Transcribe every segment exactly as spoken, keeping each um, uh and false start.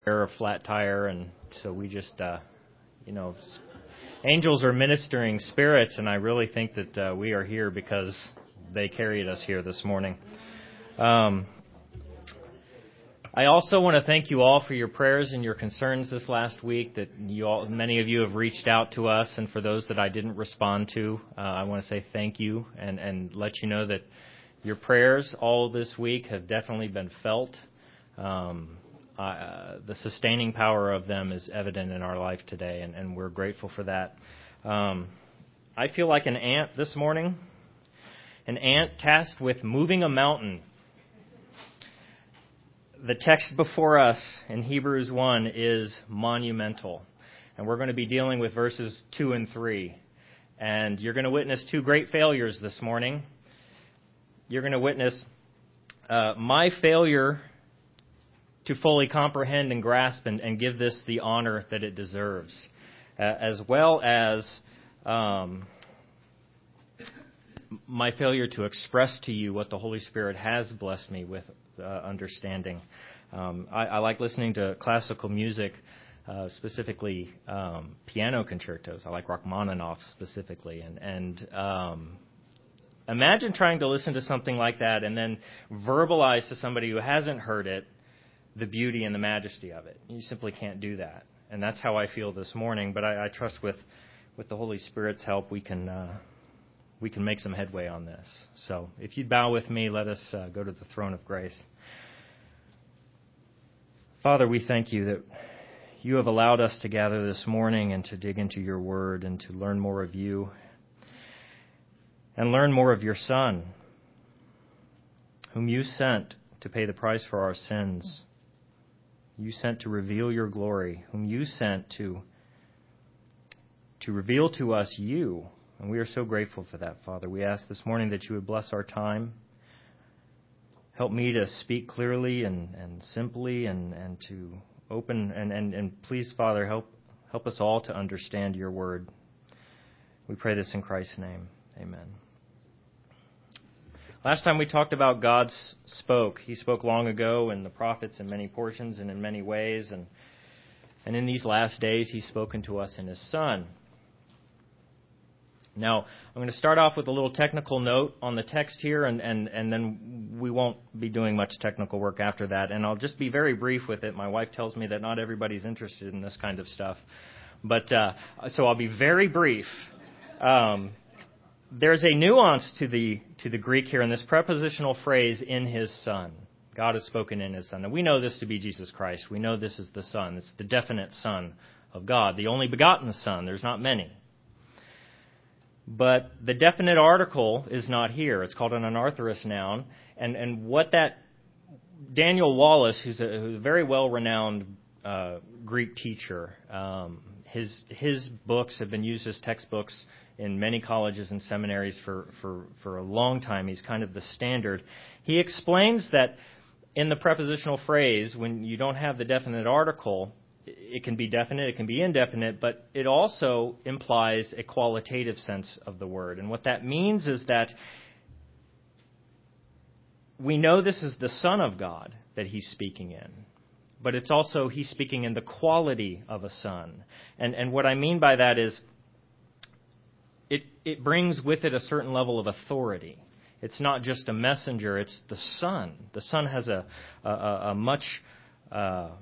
a flat tire, and so we just, uh, you know, angels are ministering spirits, and I really think that uh, we are here because they carried us here this morning. Um, I also want to thank you all for your prayers and your concerns this last week. That you all, many of you have reached out to us, and for those that I didn't respond to, uh, I want to say thank you and, and let you know that your prayers all this week have definitely been felt. Um, Uh, the sustaining power of them is evident in our life today, and, and we're grateful for that. Um, I feel like an ant this morning, an ant tasked with moving a mountain. The text before us in Hebrews one is monumental, and we're going to be dealing with verses two and three. And you're going to witness two great failures this morning. You're going to witness uh, my failure to fully comprehend and grasp and, and give this the honor that it deserves, uh, as well as um, my failure to express to you what the Holy Spirit has blessed me with uh, understanding. Um, I, I like listening to classical music, uh, specifically um, piano concertos. I like Rachmaninoff specifically, and and um, imagine trying to listen to something like that and then verbalize to somebody who hasn't heard it the beauty and the majesty of it. You simply can't do that. And that's how I feel this morning. But I, I trust with, with the Holy Spirit's help, we can uh, we can make some headway on this. So if you'd bow with me, let us uh, go to the throne of grace. Father, we thank you that you have allowed us to gather this morning and to dig into your word and to learn more of you and learn more of your Son, whom you sent to pay the price for our sins. You sent to reveal your glory, whom you sent to, to reveal to us you. And we are so grateful for that, Father. We ask this morning that you would bless our time. Help me to speak clearly and, and simply and, and to open. And, and, and please, Father, help, help us all to understand your word. We pray this in Christ's name. Amen. Last time we talked about God spoke. He spoke long ago in the prophets in many portions and in many ways. And, and in these last days, He's spoken to us in His Son. Now, I'm going to start off with a little technical note on the text here, and, and, and then we won't be doing much technical work after that. And I'll just be very brief with it. My wife tells me that not everybody's interested in this kind of stuff. But uh, so I'll be very brief. Um There's a nuance to the to the Greek here in this prepositional phrase, in His Son. God has spoken in His Son. And we know this to be Jesus Christ. We know this is the Son. It's the definite Son of God, the only begotten Son. There's not many. But the definite article is not here. It's called an anarthrous noun. And, and what that, Daniel Wallace, who's a, who's a very well-renowned uh, Greek teacher, um, his his books have been used as textbooks in many colleges and seminaries for, for, for a long time. He's kind of the standard. He explains that in the prepositional phrase, when you don't have the definite article, it can be definite, it can be indefinite, but it also implies a qualitative sense of the word. And what that means is that we know this is the Son of God that He's speaking in. But it's also, He's speaking in the quality of a son. And, and what I mean by that is, It, it brings with it a certain level of authority. It's not just a messenger, it's the Son. The Son has a, a, a much uh,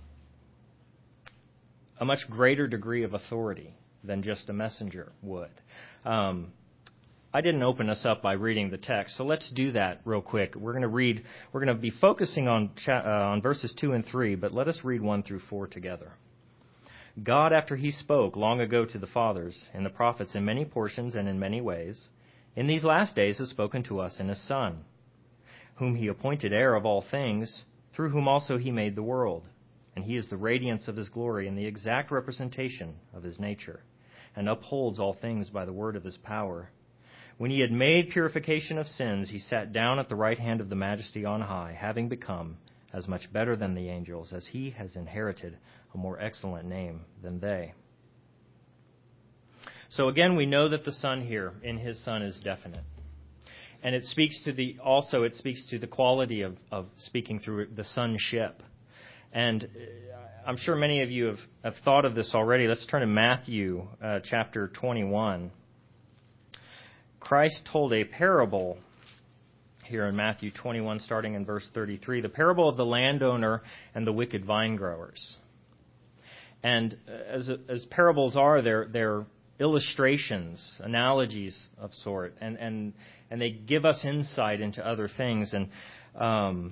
a much greater degree of authority than just a messenger would. Um, I didn't open us up by reading the text, so let's do that real quick. We're going to read. We're going to be focusing on cha- uh, on verses two and three, but let us read one through four together. God, after He spoke long ago to the fathers and the prophets in many portions and in many ways, in these last days has spoken to us in His Son, whom He appointed heir of all things, through whom also He made the world. And He is the radiance of His glory and the exact representation of His nature, and upholds all things by the word of His power. When He had made purification of sins, He sat down at the right hand of the Majesty on high, having become as much better than the angels, as He has inherited a more excellent name than they. So again, we know that the Son here, in His Son, is definite. And it speaks to the, also it speaks to the quality of, of speaking through the sonship. And I'm sure many of you have, have thought of this already. Let's turn to Matthew uh, chapter twenty-one. Christ told a parable here in Matthew twenty-one, starting in verse thirty-three, the parable of the landowner and the wicked vine growers. And as as parables are, they're they're illustrations, analogies of sort, and and and they give us insight into other things. And um,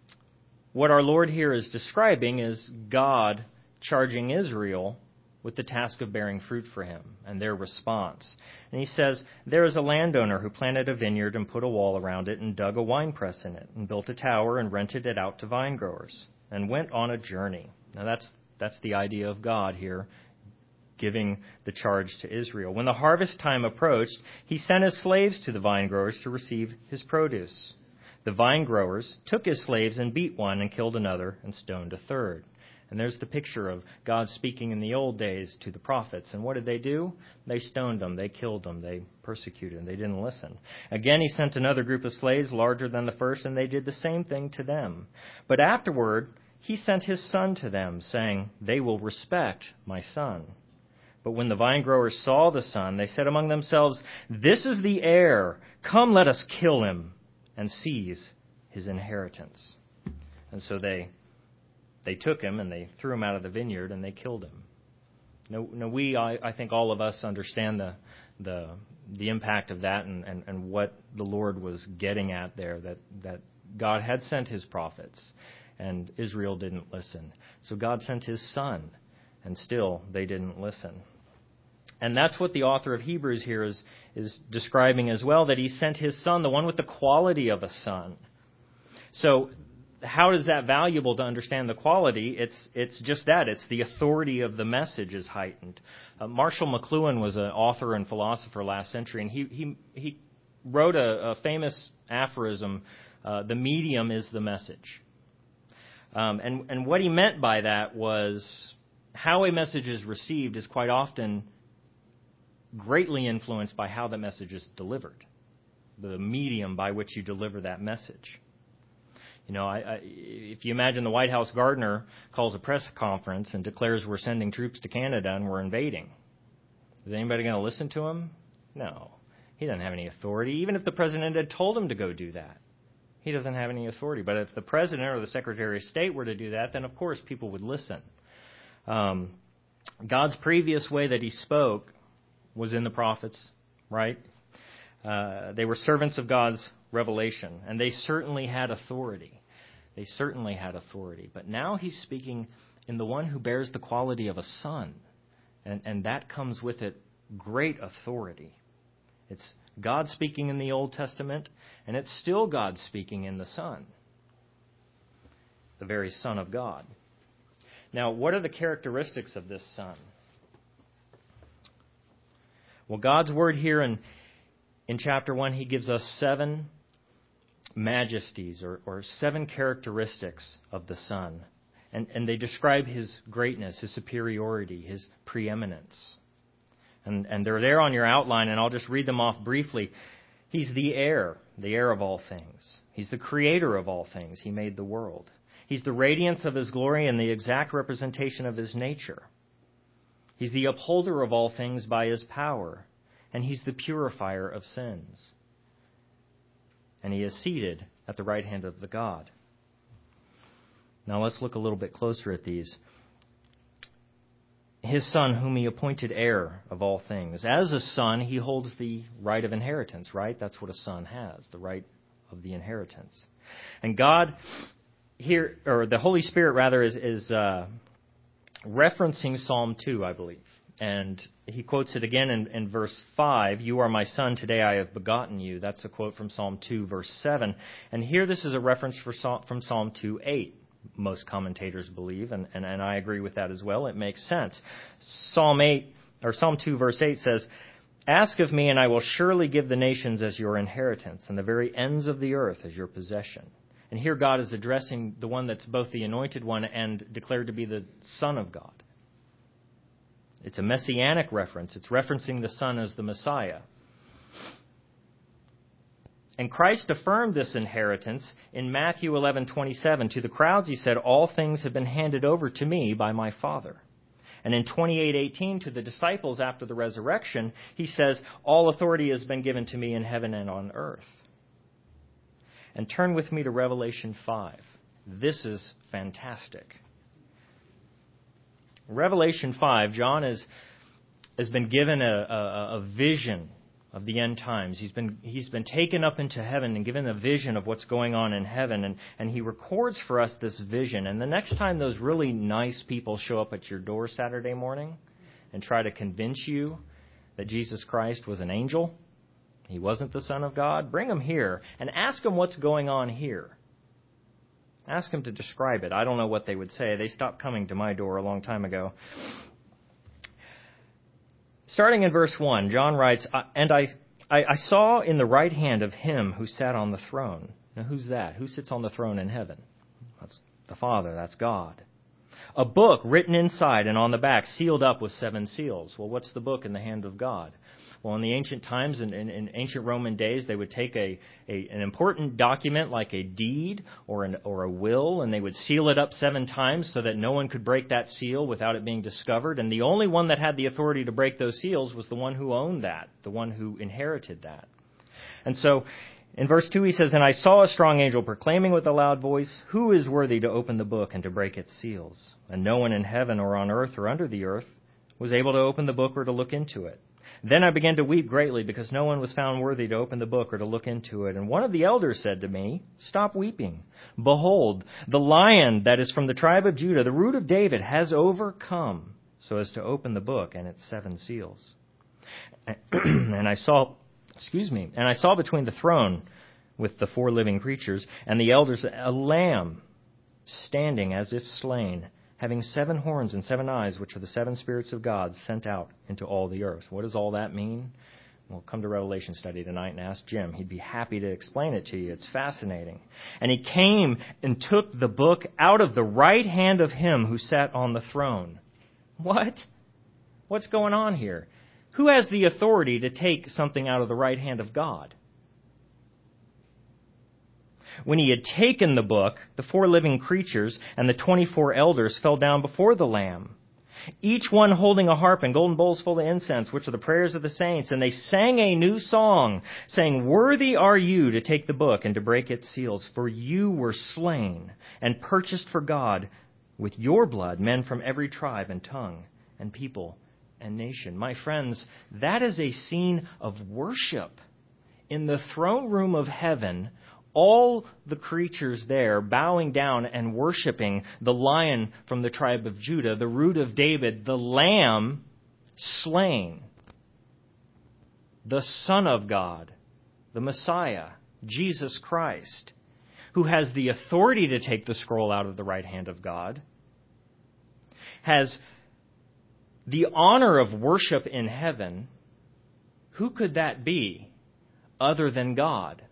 what our Lord here is describing is God charging Israel with the task of bearing fruit for him and their response. And he says, there is a landowner who planted a vineyard and put a wall around it and dug a winepress in it and built a tower and rented it out to vine growers and went on a journey. Now that's that's the idea of God here, giving the charge to Israel. When the harvest time approached, he sent his slaves to the vine growers to receive his produce. The vine growers took his slaves and beat one and killed another and stoned a third. And there's the picture of God speaking in the old days to the prophets. And what did they do? They stoned them. They killed them. They persecuted them. They didn't listen. Again, he sent another group of slaves larger than the first, and they did the same thing to them. But afterward, he sent his son to them, saying, they will respect my son. But when the vine growers saw the son, they said among themselves, this is the heir. Come, let us kill him and seize his inheritance. And so they they took him and they threw him out of the vineyard and they killed him. Now, now we, I, I think all of us understand the the the impact of that and, and, and what the Lord was getting at there, that, that God had sent his prophets and Israel didn't listen. So God sent his son and still they didn't listen. And that's what the author of Hebrews here is, is describing as well, that he sent his son, the one with the quality of a son. So how is that valuable to understand the quality? It's it's just that. It's the authority of the message is heightened. Uh, Marshall McLuhan was an author and philosopher last century, and he he, he wrote a, a famous aphorism, uh, the medium is the message. Um, and, and what he meant by that was how a message is received is quite often greatly influenced by how the message is delivered, the medium by which you deliver that message. You know, I, I, if you imagine the White House gardener calls a press conference and declares we're sending troops to Canada and we're invading, is anybody going to listen to him? No. He doesn't have any authority. Even if the president had told him to go do that, he doesn't have any authority. But if the president or the Secretary of State were to do that, then of course people would listen. Um, God's previous way that he spoke was in the prophets, right? Uh, they were servants of God's revelation, and they certainly had authority. They certainly had authority. But now he's speaking in the one who bears the quality of a son, and, and that comes with it great authority. It's God speaking in the Old Testament, and it's still God speaking in the Son, the very Son of God. Now, what are the characteristics of this Son? Well, God's word here in, in chapter one, he gives us seven majesties or, or seven characteristics of the Son. And, and they describe his greatness, his superiority, his preeminence. And, and they're there on your outline, and I'll just read them off briefly. He's the heir, the heir of all things. He's the creator of all things. He made the world. He's the radiance of his glory and the exact representation of his nature. He's the upholder of all things by his power, and he's the purifier of sins. And he is seated at the right hand of the God. Now let's look a little bit closer at these. His Son, whom he appointed heir of all things. As a son, he holds the right of inheritance, right? That's what a son has, the right of the inheritance. And God here, or the Holy Spirit rather, is, is uh, referencing Psalm two, I believe. And he quotes it again in, in verse five, "You are my son, today I have begotten you." That's a quote from Psalm two, verse seven. And here this is a reference for, from Psalm two, eight. Most commentators believe, and, and, and I agree with that as well. It makes sense. Psalm eight, or Psalm two, verse eight says, "Ask of me, and I will surely give the nations as your inheritance, and the very ends of the earth as your possession." And here God is addressing the one that's both the anointed one and declared to be the Son of God. It's a messianic reference. It's referencing the Son as the Messiah. And Christ affirmed this inheritance in Matthew eleven twenty-seven. To the crowds he said, all things have been handed over to me by my Father. And in twenty-eight eighteen, to the disciples after the resurrection, he says, all authority has been given to me in heaven and on earth. And turn with me to Revelation five. This is fantastic. Revelation five, John is, has been given a, a, a vision of the end times. He's been, he's been taken up into heaven and given a vision of what's going on in heaven. And, and he records for us this vision. And the next time those really nice people show up at your door Saturday morning and try to convince you that Jesus Christ was an angel, he wasn't the Son of God, bring him here and ask him what's going on here. Ask him to describe it. I don't know what they would say. They stopped coming to my door a long time ago. Starting in verse one, John writes, And I, I, I saw in the right hand of him who sat on the throne. Now, who's that? Who sits on the throne in heaven? That's the Father. That's God. A book written inside and on the back, sealed up with seven seals. Well, what's the book in the hand of God? Well, in the ancient times, in, in, in ancient Roman days, they would take a, a an important document like a deed or an or a will, and they would seal it up seven times so that no one could break that seal without it being discovered. And the only one that had the authority to break those seals was the one who owned that, the one who inherited that. And so, in verse two, he says, And I saw a strong angel proclaiming with a loud voice, Who is worthy to open the book and to break its seals? And no one in heaven or on earth or under the earth was able to open the book or to look into it. Then I began to weep greatly because no one was found worthy to open the book or to look into it. And one of the elders said to me, Stop weeping. Behold, the Lion that is from the tribe of Judah, the root of David, has overcome so as to open the book and its seven seals. And I saw, excuse me, and I saw between the throne with the four living creatures and the elders a lamb standing as if slain, having seven horns and seven eyes, which are the seven spirits of God sent out into all the earth. What does all that mean? We'll come to Revelation study tonight and ask Jim. He'd be happy to explain it to you. It's fascinating. And he came and took the book out of the right hand of him who sat on the throne. What? What's going on here? Who has the authority to take something out of the right hand of God? When he had taken the book, the four living creatures and the twenty-four elders fell down before the Lamb, each one holding a harp and golden bowls full of incense, which are the prayers of the saints. And they sang a new song, saying, Worthy are you to take the book and to break its seals, for you were slain and purchased for God with your blood men from every tribe and tongue and people and nation. My friends, that is a scene of worship. In the throne room of heaven, all the creatures there bowing down and worshiping the Lion from the tribe of Judah, the root of David, the Lamb slain, the Son of God, the Messiah, Jesus Christ, who has the authority to take the scroll out of the right hand of God, has the honor of worship in heaven. Who could that be other than God?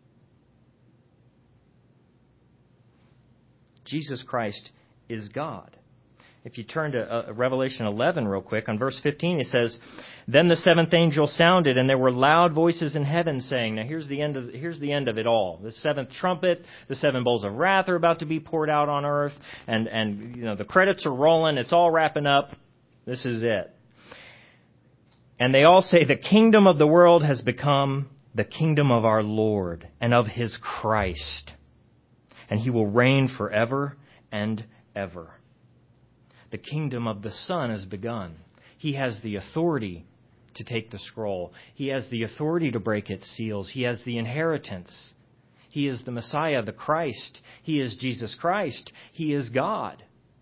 Jesus Christ is God. If you turn to uh, Revelation eleven real quick, on verse fifteen, it says, Then the seventh angel sounded, and there were loud voices in heaven saying, now here's the end of here's the end of it all. The seventh trumpet, the seven bowls of wrath are about to be poured out on earth, and, and you know the credits are rolling, it's all wrapping up. This is it. And they all say, the kingdom of the world has become the kingdom of our Lord and of his Christ, and he will reign forever and ever. The kingdom of the Son has begun. He has the authority to take the scroll. He has the authority to break its seals. He has the inheritance. He is the Messiah, the Christ. He is Jesus Christ. He is God.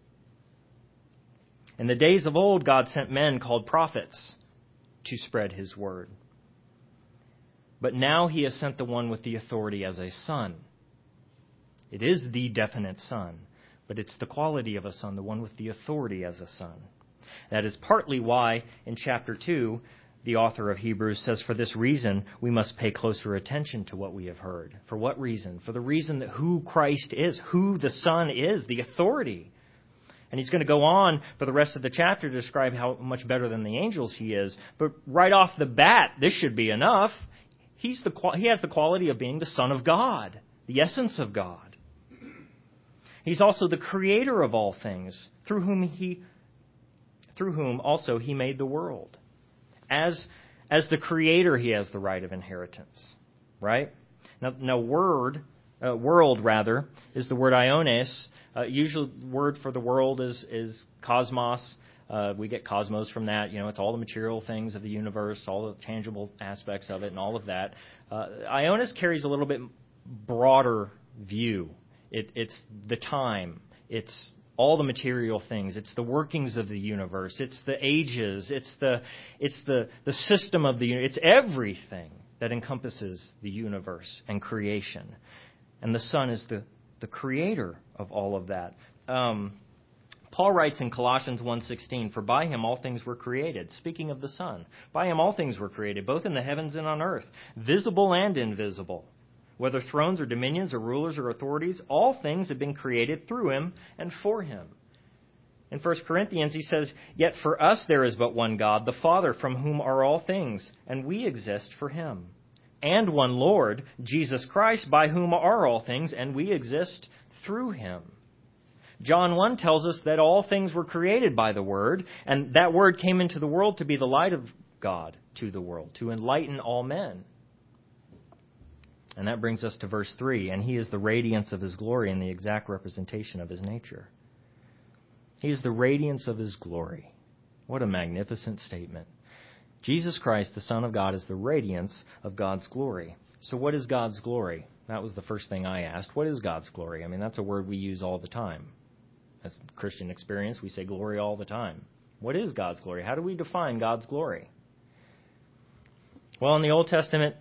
In the days of old, God sent men called prophets to spread his word. But now he has sent the one with the authority as a son. It is the definite son, but it's the quality of a son, the one with the authority as a son. That is partly why in chapter two, the author of Hebrews says, for this reason, we must pay closer attention to what we have heard. For what reason? For the reason that who Christ is, who the Son is, the authority. And he's going to go on for the rest of the chapter to describe how much better than the angels he is. But right off the bat, this should be enough. He's the he has the quality of being the Son of God, the essence of God. He's also the creator of all things, through whom he through whom also he made the world. As as the creator, he has the right of inheritance, right? Now, now word uh, world rather is the word iones. Uh, usual word for the world is is cosmos. Uh, we get cosmos from that. You know, it's all the material things of the universe, all the tangible aspects of it, and all of that. Uh, Ionis carries a little bit broader view. It, it's the time. It's all the material things. It's the workings of the universe. It's the ages. It's the it's the the system of the universe. It's everything that encompasses the universe and creation. And the Son is the the creator of all of that. Um, Paul writes in Colossians one sixteen, "For by him all things were created," speaking of the Son. "By him all things were created, both in the heavens and on earth, visible and invisible. Whether thrones or dominions or rulers or authorities, all things have been created through him and for him." In First Corinthians, he says, "Yet for us there is but one God, the Father, from whom are all things, and we exist for him. And one Lord, Jesus Christ, by whom are all things, and we exist through him." John one tells us that all things were created by the Word, and that Word came into the world to be the light of God to the world, to enlighten all men. And that brings us to verse three, "And he is the radiance of his glory and the exact representation of his nature." He is the radiance of his glory. What a magnificent statement. Jesus Christ, the Son of God, is the radiance of God's glory. So what is God's glory? That was the first thing I asked. What is God's glory? I mean, that's a word we use all the time. As Christian experience, we say glory all the time. What is God's glory? How do we define God's glory? Well, in the Old Testament,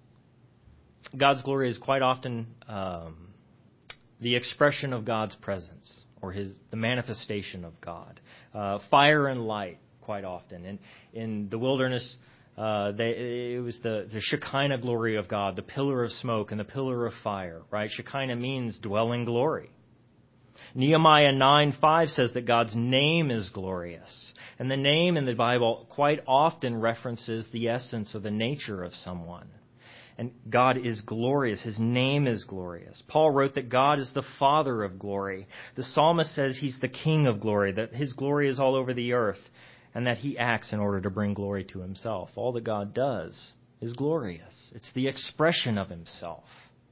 God's glory is quite often um, the expression of God's presence, or his the manifestation of God. Uh, fire and light, quite often. And in the wilderness, uh, they, it was the, the Shekinah glory of God, the pillar of smoke and the pillar of fire, right? Shekinah means dwelling glory. Nehemiah nine five says that God's name is glorious. And the name in the Bible quite often references the essence or the nature of someone. And God is glorious. His name is glorious. Paul wrote that God is the Father of glory. The psalmist says he's the King of glory, that his glory is all over the earth, and that he acts in order to bring glory to himself. All that God does is glorious. It's the expression of himself.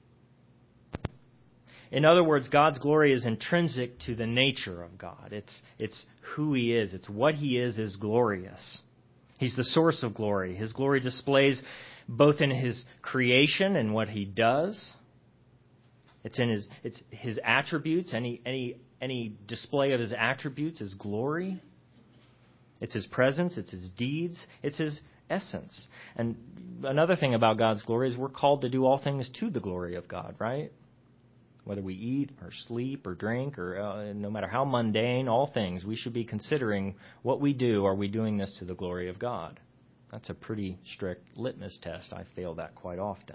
In other words, God's glory is intrinsic to the nature of God. It's, it's who he is. It's what he is is glorious. He's the source of glory. His glory displays both in his creation and what he does. It's in his it's his attributes. Any any any display of his attributes is glory. It's his presence. It's his deeds. It's his essence. And another thing about God's glory is we're called to do all things to the glory of God, right? Whether we eat or sleep or drink or uh, no matter how mundane, all things, we should be considering what we do. Are we doing this to the glory of God? That's a pretty strict litmus test. I fail that quite often.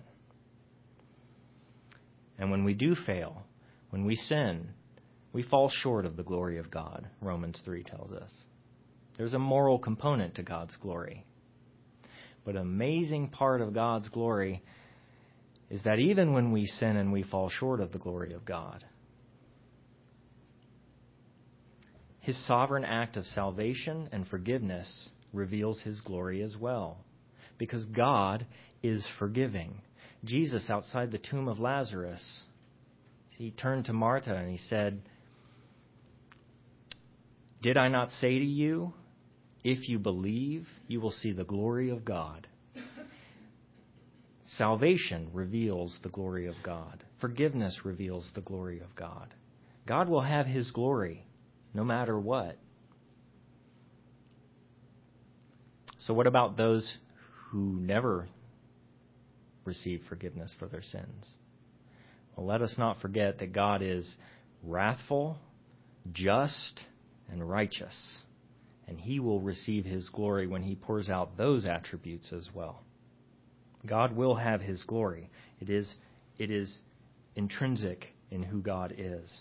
And when we do fail, when we sin, we fall short of the glory of God, Romans three tells us. There's a moral component to God's glory. But an amazing part of God's glory is that even when we sin and we fall short of the glory of God, his sovereign act of salvation and forgiveness reveals his glory as well. Because God is forgiving. Jesus, outside the tomb of Lazarus, he turned to Martha and he said, "Did I not say to you, if you believe, you will see the glory of God?" Salvation reveals the glory of God. Forgiveness reveals the glory of God. God will have his glory no matter what. So what about those who never receive forgiveness for their sins? Well, let us not forget that God is wrathful, just, and righteous. And he will receive his glory when he pours out those attributes as well. God will have his glory. It is, it is intrinsic in who God is.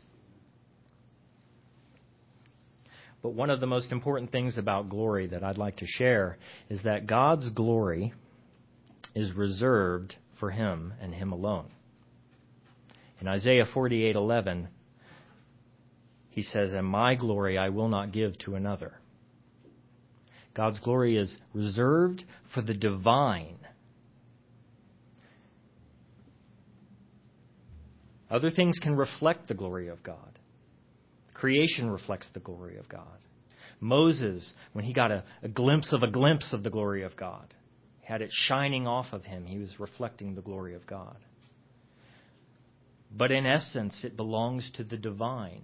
But one of the most important things about glory that I'd like to share is that God's glory is reserved for him and him alone. In Isaiah forty-eight eleven, he says, "And my glory I will not give to another." God's glory is reserved for the divine. Other things can reflect the glory of God. Creation reflects the glory of God. Moses, when he got a, a glimpse of a glimpse of the glory of God, had it shining off of him, he was reflecting the glory of God. But in essence, it belongs to the divine.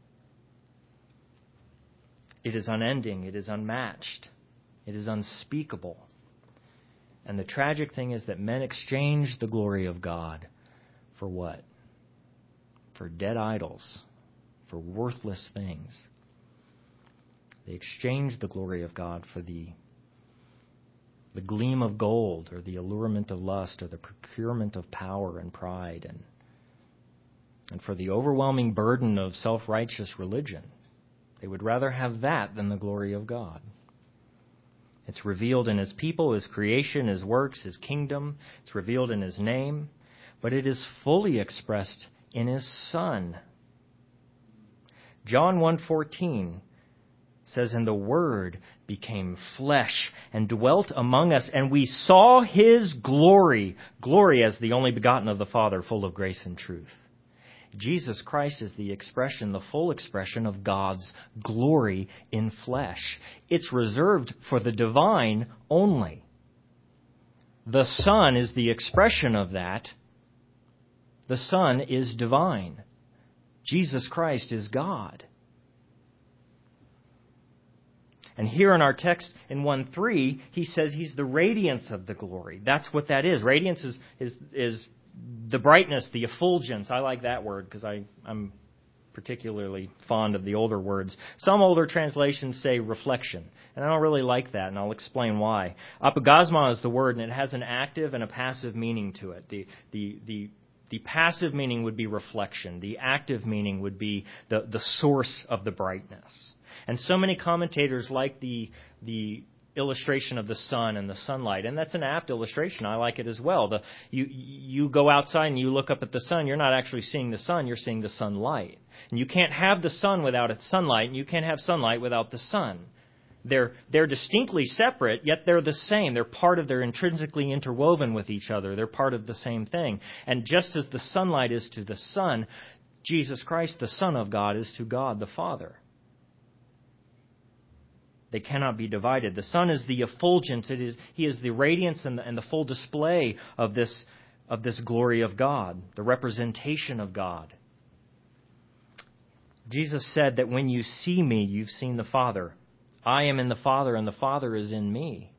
It is unending. It is unmatched. It is unspeakable. And the tragic thing is that men exchange the glory of God for what? For dead idols, for worthless things. They exchange the glory of God for the, the gleam of gold, or the allurement of lust, or the procurement of power and pride, and, and for the overwhelming burden of self-righteous religion. They would rather have that than the glory of God. It's revealed in His people, His creation, His works, His kingdom. It's revealed in His name. But it is fully expressed in His Son. John one fourteen says, "And the Word became flesh and dwelt among us, and we saw His glory." Glory as the only begotten of the Father, full of grace and truth. Jesus Christ is the expression, the full expression of God's glory in flesh. It's reserved for the divine only. The Son is the expression of that. The Son is divine. Jesus Christ is God. And here in our text in one three, he says He's the radiance of the glory. That's what that is. Radiance is is, is the brightness, the effulgence. I like that word because I'm particularly fond of the older words. Some older translations say reflection, and I don't really like that, and I'll explain why. Apogasma is the word, and it has an active and a passive meaning to it. The the the The passive meaning would be reflection. The active meaning would be the, the source of the brightness. And so many commentators like the the illustration of the sun and the sunlight, and that's an apt illustration. I like it as well. The, you you go outside and you look up at the sun. You're not actually seeing the sun. You're seeing the sunlight. And you can't have the sun without its sunlight, and you can't have sunlight without the sun. They're they're distinctly separate, yet they're the same. They're part of, they're intrinsically interwoven with each other. They're part of the same thing. And just as the sunlight is to the sun, Jesus Christ, the Son of God, is to God the Father. They cannot be divided. The Son is the effulgence. It is He is the radiance and the, and the full display of this of this glory of God, the representation of God. Jesus said that when you see me, you've seen the Father. I am in the Father, and the Father is in me.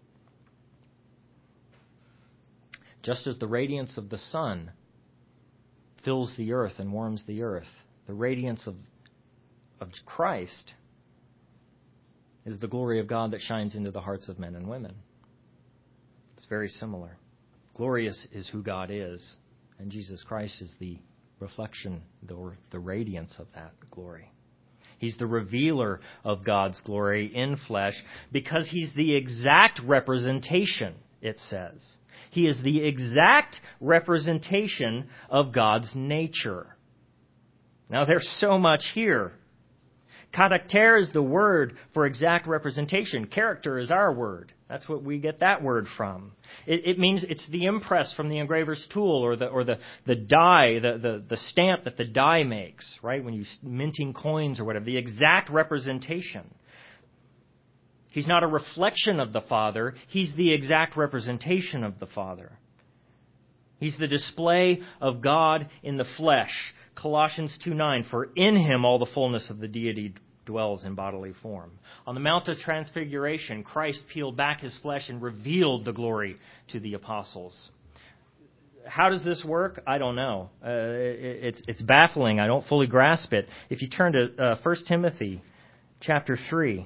Just as the radiance of the sun fills the earth and warms the earth, the radiance of, of Christ is the glory of God that shines into the hearts of men and women. It's very similar. Glorious is who God is, and Jesus Christ is the reflection, the, the radiance of that glory. He's the revealer of God's glory in flesh because He's the exact representation, it says. He is the exact representation of God's nature. Now, there's so much here. Character is the word for exact representation. Character is our word. That's what we get that word from. It, it means it's the impress from the engraver's tool, or the or the, the die, the, the, the stamp that the die makes, right? When you're minting coins or whatever. The exact representation. He's not a reflection of the Father. He's the exact representation of the Father. He's the display of God in the flesh. Colossians two nine, for in Him all the fullness of the deity dwells in bodily form. On the Mount of Transfiguration, Christ peeled back His flesh and revealed the glory to the apostles. How does this work? I don't know. Uh, it, it's, it's baffling. I don't fully grasp it. If you turn to uh, First Timothy chapter three,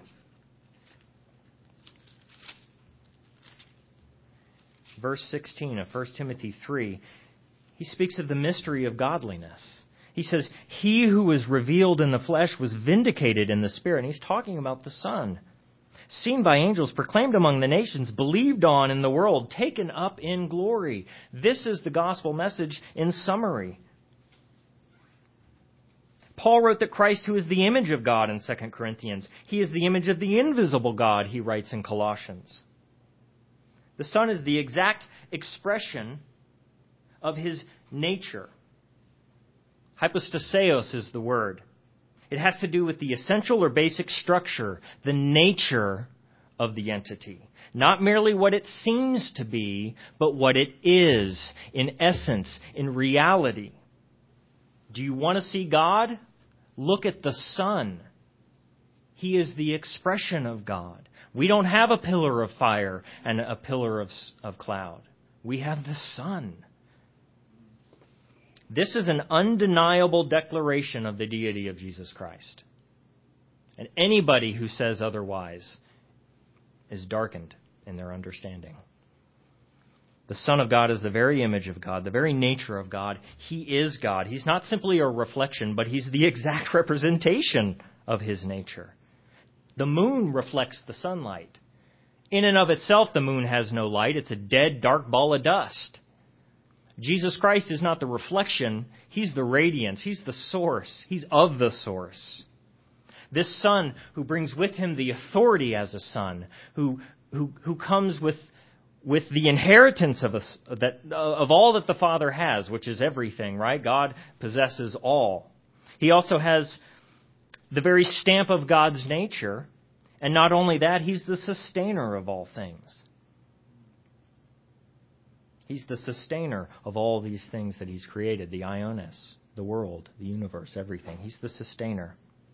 verse sixteen of First Timothy three, he speaks of the mystery of godliness. He says, He who was revealed in the flesh was vindicated in the Spirit. And he's talking about the Son. seen by angels, proclaimed among the nations, believed on in the world, taken up in glory. This is the gospel message in summary. Paul wrote that Christ, who is the image of God in Second Corinthians, he is the image of the invisible God, he writes in Colossians. The Son is the exact expression of his nature. Hypostaseos is the word. It has to do with the essential or basic structure, the nature of the entity. Not merely what it seems to be, but what it is in essence, in reality. Do you want to see God? Look at the Son. He is the expression of God. We don't have a pillar of fire and a pillar of, of cloud. We have the Son. This is an undeniable declaration of the deity of Jesus Christ. And anybody who says otherwise is darkened in their understanding. The Son of God is the very image of God, the very nature of God. He is God. He's not simply a reflection, but he's the exact representation of his nature. The moon reflects the sunlight. In and of itself, the moon has no light. It's a dead, dark ball of dust. Jesus Christ is not the reflection. He's the radiance. He's the source. He's of the source. This Son who brings with him the authority as a son, who who who comes with with the inheritance of us that of all that the Father has, which is everything, right? God possesses all. He also has the very stamp of God's nature, and not only that, he's the sustainer of all things. He's the sustainer of all these things that he's created, the ionis, the world, the universe, everything. He's the sustainer.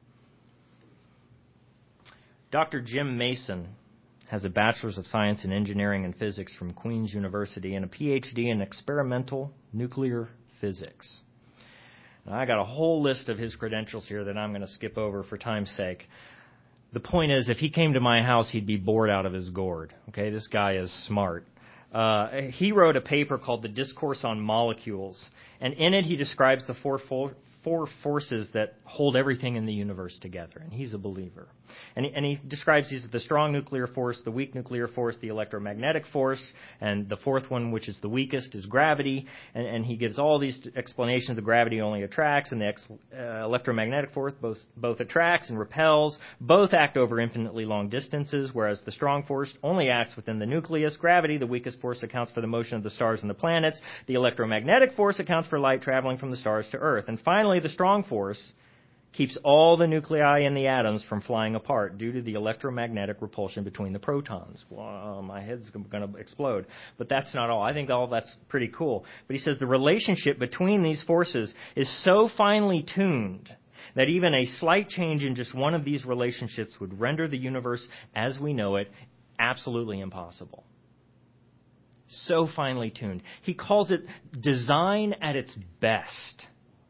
Doctor Jim Mason has a Bachelor's of Science in Engineering and Physics from Queen's University and a P H D in experimental nuclear physics. Now, I got a whole list of his credentials here that I'm going to skip over for time's sake. The point is, if he came to my house, he'd be bored out of his gourd. Okay, this guy is smart. Uh, he wrote a paper called The Discourse on Molecules, and in it he describes the four, four, four forces that hold everything in the universe together, and he's a believer. And he, and he describes these as the strong nuclear force, the weak nuclear force, the electromagnetic force, and the fourth one, which is the weakest, is gravity. And, and he gives all these explanations. The gravity only attracts, and the ex, uh, electromagnetic force both, both attracts and repels. Both act over infinitely long distances, whereas the strong force only acts within the nucleus. Gravity, the weakest force, accounts for the motion of the stars and the planets. The electromagnetic force accounts for light traveling from the stars to Earth. And finally, the strong force keeps all the nuclei in the atoms from flying apart due to the electromagnetic repulsion between the protons. Well, my head's going to explode. But that's not all. I think all that's pretty cool. But he says the relationship between these forces is so finely tuned that even a slight change in just one of these relationships would render the universe as we know it absolutely impossible. So finely tuned. He calls it design at its best.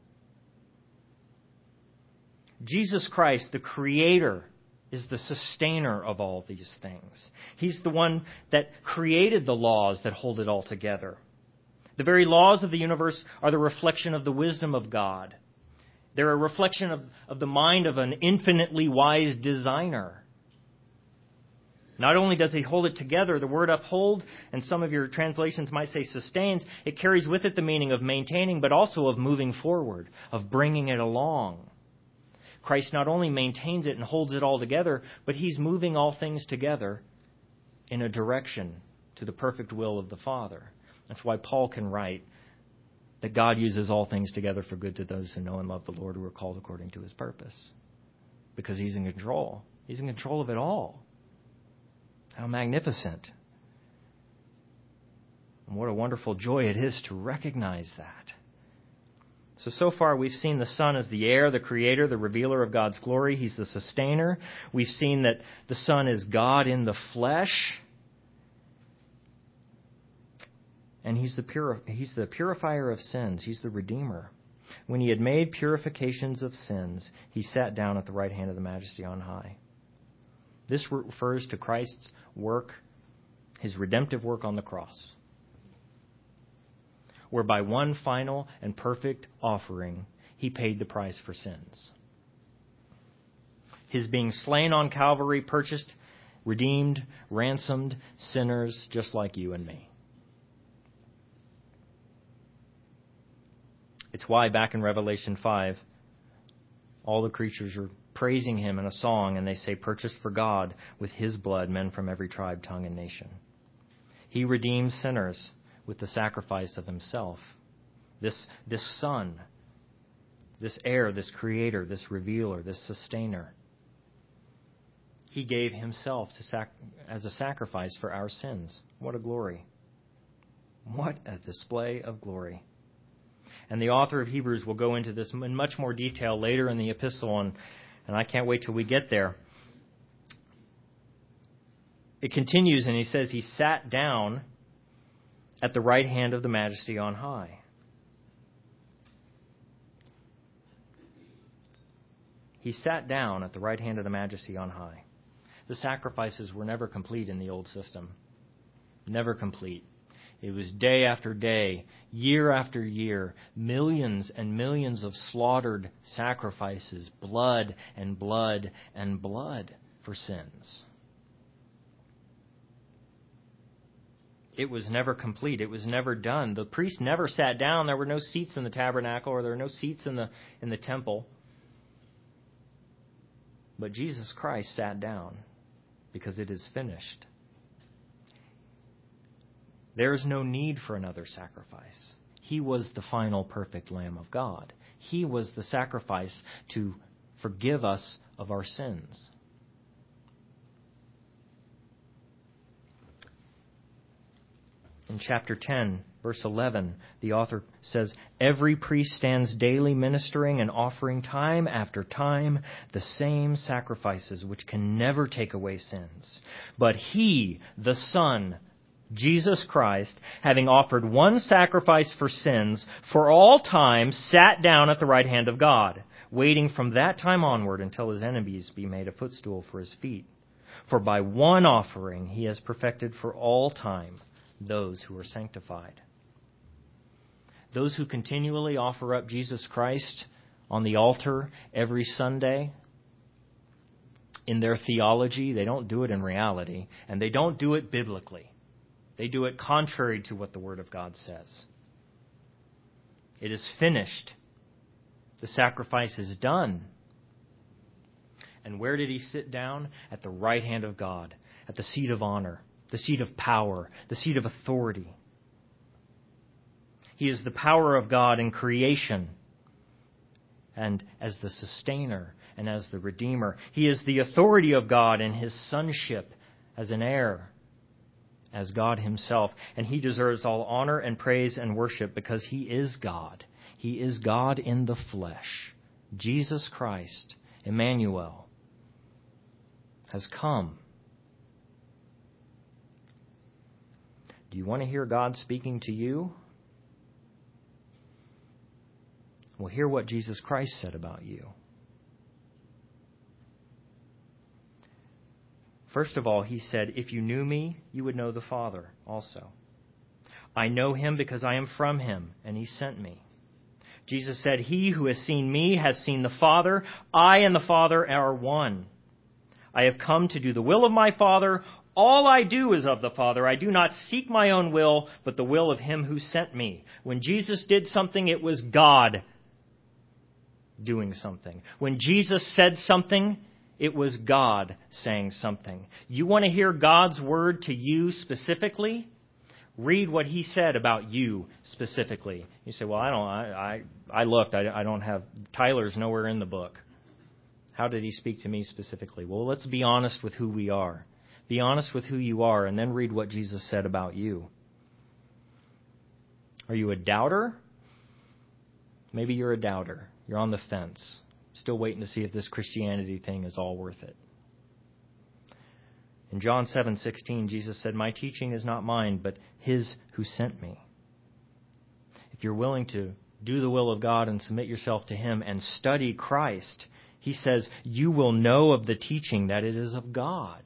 Jesus Christ, the Creator, is the sustainer of all these things. He's the one that created the laws that hold it all together. The very laws of the universe are the reflection of the wisdom of God. They're a reflection of, of the mind of an infinitely wise designer. Not only does he hold it together, the word uphold, and some of your translations might say sustains, it carries with it the meaning of maintaining, but also of moving forward, of bringing it along. Christ not only maintains it and holds it all together, but he's moving all things together in a direction to the perfect will of the Father. That's why Paul can write that God uses all things together for good to those who know and love the Lord, who are called according to his purpose. Because he's in control. He's in control of it all. How magnificent. And what a wonderful joy it is to recognize that. So, so far we've seen the Son as the heir, the creator, the revealer of God's glory. He's the sustainer. We've seen that the Son is God in the flesh. And he's the, puri- he's the purifier of sins. He's the redeemer. When he had made purifications of sins, he sat down at the right hand of the Majesty on high. This refers to Christ's work, his redemptive work on the cross, where by one final and perfect offering, he paid the price for sins. His being slain on Calvary purchased redeemed, ransomed sinners just like you and me. It's why back in Revelation five, all the creatures are praising him in a song, and they say, purchased for God with his blood men from every tribe, tongue, and nation. He redeems sinners with the sacrifice of himself. This, this Son, this heir, this creator, this revealer, this sustainer. He gave himself to sac- as a sacrifice for our sins. What a glory. What a display of glory. And the author of Hebrews will go into this in much more detail later in the epistle, and, and I can't wait till we get there. It continues, and he says he sat down at the right hand of the Majesty on high. He sat down at the right hand of the Majesty on high. The sacrifices were never complete in the old system. Never complete. It was day after day, year after year, millions and millions of slaughtered sacrifices, blood and blood and blood for sins. It was never complete. It was never done. The priest never sat down. There were no seats in the tabernacle, or there were no seats in the in the temple. But Jesus Christ sat down because it is finished. There is no need for another sacrifice. He was the final perfect Lamb of God. He was the sacrifice to forgive us of our sins. In chapter ten, verse eleven, the author says, every priest stands daily ministering and offering time after time the same sacrifices which can never take away sins. But he, the Son, Jesus Christ, having offered one sacrifice for sins for all time, sat down at the right hand of God, waiting from that time onward until his enemies be made a footstool for his feet. For by one offering he has perfected for all time those who are sanctified. Those who continually offer up Jesus Christ on the altar every Sunday, in their theology, they don't do it in reality, and they don't do it biblically. They do it contrary to what the Word of God says. It is finished. The sacrifice is done. And where did he sit down? At the right hand of God, at the seat of honor, the seat of power, the seat of authority. He is the power of God in creation, and as the sustainer and as the redeemer. He is the authority of God in his sonship as an heir, as God himself. And he deserves all honor and praise and worship because he is God. He is God in the flesh. Jesus Christ, Emmanuel, has come. Do you want to hear God speaking to you? Well, hear what Jesus Christ said about you. First of all, he said, if you knew me, you would know the Father also. I know him because I am from him, and he sent me. Jesus said, he who has seen me has seen the Father. I and the Father are one. I have come to do the will of my Father. All I do is of the Father. I do not seek my own will, but the will of him who sent me. When Jesus did something, it was God doing something. When Jesus said something, it was God saying something. You want to hear God's word to you specifically? Read what he said about you specifically. You say, well, I don't, I, I, I looked, I, I don't have, Tyler's nowhere in the book. How did he speak to me specifically? Well, let's be honest with who we are. Be honest with who you are, and then read what Jesus said about you. Are you a doubter? Maybe you're a doubter. You're on the fence. Still waiting to see if this Christianity thing is all worth it. In John seven sixteen, Jesus said, my teaching is not mine, but his who sent me. If you're willing to do the will of God and submit yourself to him and study Christ, he says, you will know of the teaching that it is of God.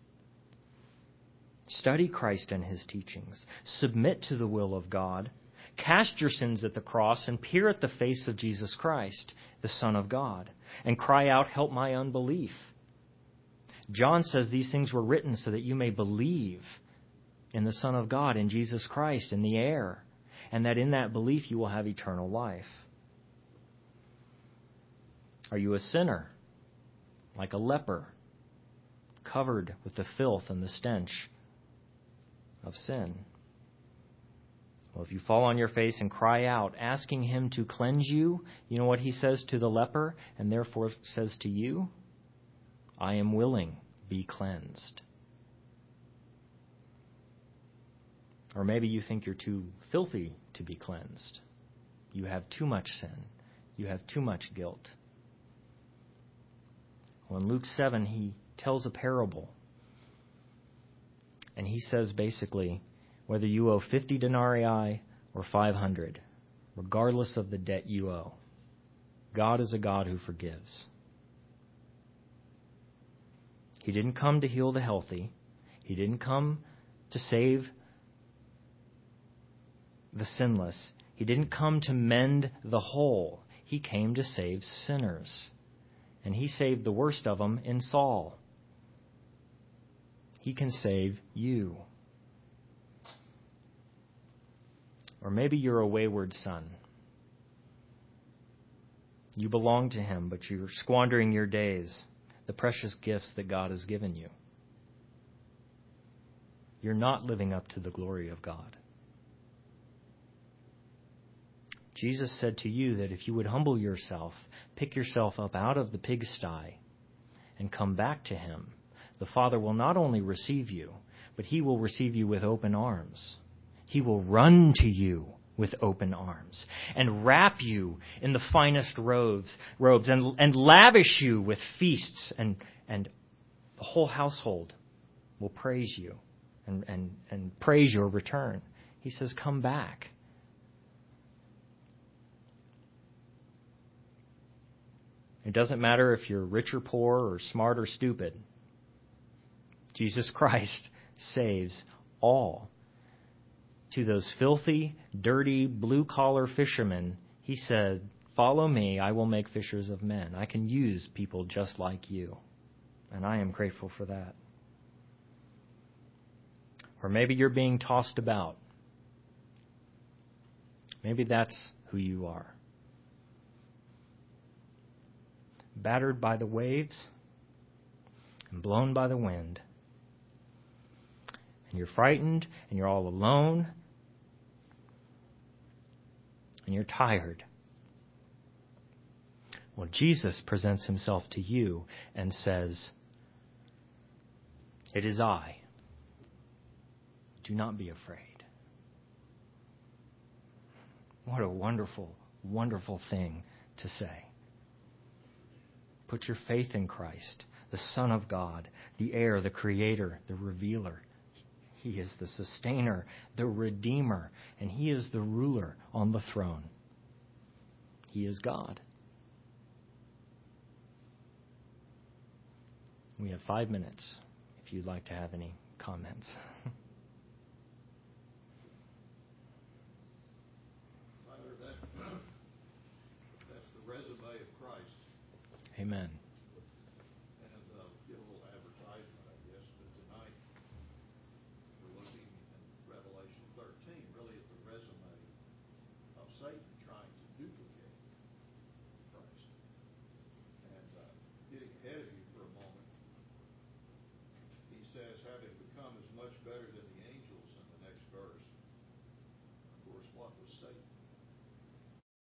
Study Christ and his teachings. Submit to the will of God. Cast your sins at the cross and peer at the face of Jesus Christ, the Son of God, and cry out, help my unbelief. John says these things were written so that you may believe in the Son of God, in Jesus Christ, in the heir, and that in that belief you will have eternal life. Are you a sinner, like a leper, covered with the filth and the stench of sin? Well, if you fall on your face and cry out, asking him to cleanse you, you know what he says to the leper, and therefore says to you? I am willing, be cleansed. Or maybe you think you're too filthy to be cleansed. You have too much sin. You have too much guilt. Well, in Luke seven, he tells a parable. And he says basically, whether you owe fifty denarii or five hundred, regardless of the debt you owe, God is a God who forgives. He didn't come to heal the healthy. He didn't come to save the sinless. He didn't come to mend the whole. He came to save sinners. And he saved the worst of them in Saul. He can save you. Or maybe you're a wayward son. You belong to him, but you're squandering your days, the precious gifts that God has given you. You're not living up to the glory of God. Jesus said to you that if you would humble yourself, pick yourself up out of the pigsty, and come back to him, the Father will not only receive you, but he will receive you with open arms. He will run to you with open arms and wrap you in the finest robes, robes and, and lavish you with feasts, and, and the whole household will praise you and, and, and praise your return. He says, come back. It doesn't matter if you're rich or poor or smart or stupid. Jesus Christ saves all. To those filthy, dirty, blue-collar fishermen, he said, follow me, I will make fishers of men. I can use people just like you. And I am grateful for that. Or maybe you're being tossed about. Maybe that's who you are. Battered by the waves and blown by the wind. And you're frightened, and you're all alone, and you're tired. Well, Jesus presents himself to you and says, it is I. Do not be afraid. What a wonderful, wonderful thing to say. Put your faith in Christ, the Son of God, the heir, the creator, the revealer. He is the sustainer, the redeemer, and he is the ruler on the throne. He is God. We have five minutes if you'd like to have any comments. Father, that, that's the resume of Christ. Amen. And uh, give a little advertisement, I guess, but tonight we're looking in Revelation thirteen, really at the resume of Satan trying to duplicate Christ. And uh, getting ahead of you for a moment, he says, having become as much better than the angels in the next verse. Of course, what was Satan?